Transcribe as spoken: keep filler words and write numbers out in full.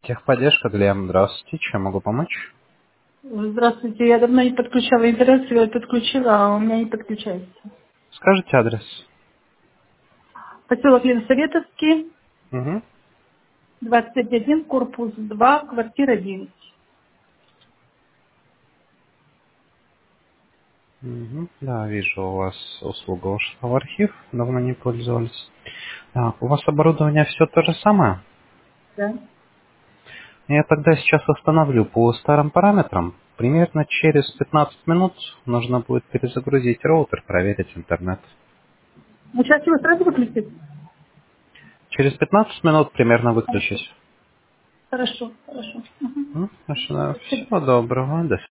Техподдержка, Глеб, здравствуйте. Чем могу помочь? Здравствуйте, я давно не подключала интернет, сегодня подключила, а у меня не подключается. Скажите адрес. Поселок Ленсоветовский, Угу. двадцать один, корпус два, квартира девять. Угу. Да, вижу, у вас услуга ушла в архив, давно не пользовались. Так, у вас оборудование все то же самое? Да. Я тогда сейчас установлю по старым параметрам. Примерно через пятнадцать минут нужно будет перезагрузить роутер, проверить интернет. Ну, сейчас его сразу выключить? Через пятнадцать минут примерно Хорошо, выключить. хорошо, хорошо. Мгм. Ну, Спасибо. всего доброго. До